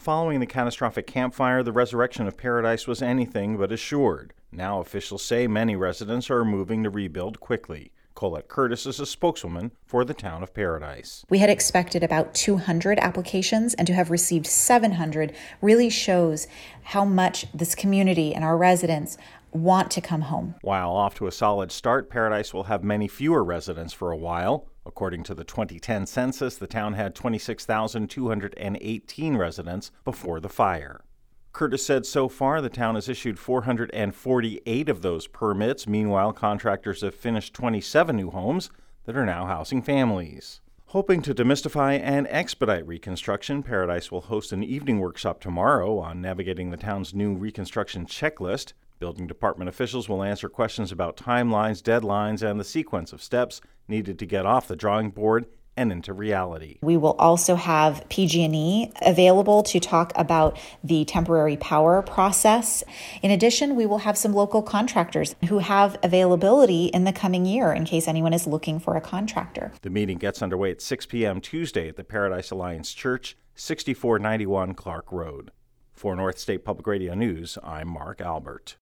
following the catastrophic campfire, the resurrection of Paradise was anything but assured. Now officials say many residents are moving to rebuild quickly. Colette Curtis is a spokeswoman for the town of Paradise. We had expected about 200 applications, and to have received 700 really shows how much this community and our residents want to come home. While off to a solid start, Paradise will have many fewer residents for a while. According to the 2010 census, the town had 26,218 residents before the fire. Curtis said so far the town has issued 448 of those permits. Meanwhile, contractors have finished 27 new homes that are now housing families. Hoping to demystify and expedite reconstruction, Paradise will host an evening workshop tomorrow on navigating the town's new reconstruction checklist. Building department officials will answer questions about timelines, deadlines, and the sequence of steps needed to get off the drawing board and into reality. We will also have PG&E available to talk about the temporary power process. In addition, we will have some local contractors who have availability in the coming year in case anyone is looking for a contractor. The meeting gets underway at 6 p.m. Tuesday at the Paradise Alliance Church, 6491 Clark Road. For North State Public Radio News, I'm Mark Albert.